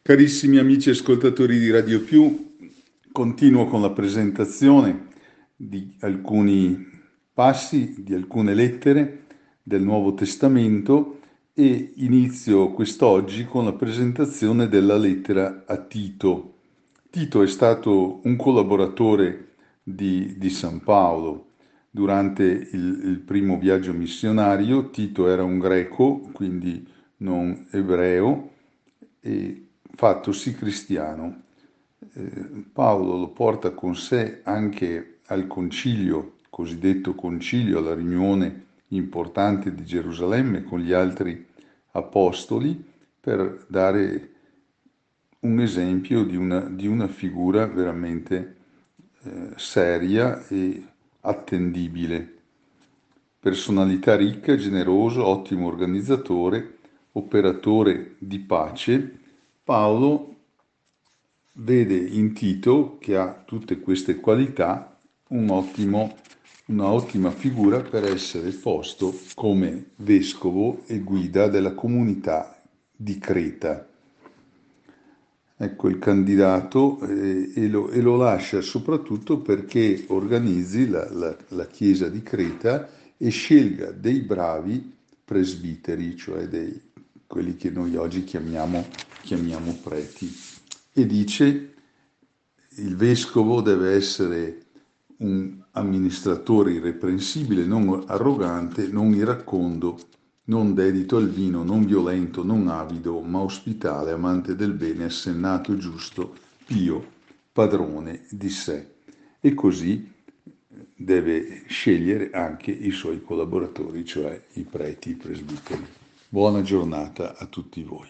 Carissimi amici ascoltatori di Radio Più, continuo con la presentazione di alcuni passi, di alcune lettere del Nuovo Testamento e inizio quest'oggi con la presentazione della lettera a Tito. Tito è stato un collaboratore di San Paolo. Durante il primo viaggio missionario, Tito era un greco, quindi non ebreo, e fattosi cristiano. Paolo lo porta con sé anche al concilio, cosiddetto concilio, alla riunione importante di Gerusalemme con gli altri apostoli, per dare un esempio di una figura veramente seria e attendibile. Personalità ricca, generoso, ottimo organizzatore, operatore di pace, Paolo vede in Tito, che ha tutte queste qualità, una ottima figura per essere posto come vescovo e guida della comunità di Creta. Ecco il candidato e lo lascia soprattutto perché organizzi la Chiesa di Creta e scelga dei bravi presbiteri, cioè quelli che noi oggi chiamiamo preti. E dice il vescovo deve essere un amministratore irreprensibile, non arrogante, non iracondo, non dedito al vino, non violento, non avido, ma ospitale, amante del bene, assennato, giusto, pio, padrone di sé. E così deve scegliere anche i suoi collaboratori, cioè i preti, i presbiteri. Buona giornata a tutti voi.